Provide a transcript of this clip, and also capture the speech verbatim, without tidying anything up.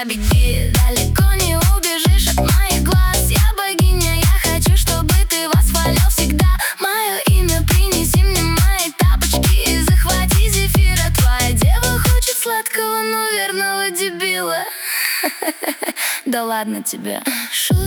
всегда беги, далеко не убежишь от моих глаз. Я богиня, я хочу, чтобы ты восхвалял всегда мое имя. Принеси мне мои тапочки и захвати зефира. Твоя дева хочет сладкого, но верного дебила. Да ладно тебе.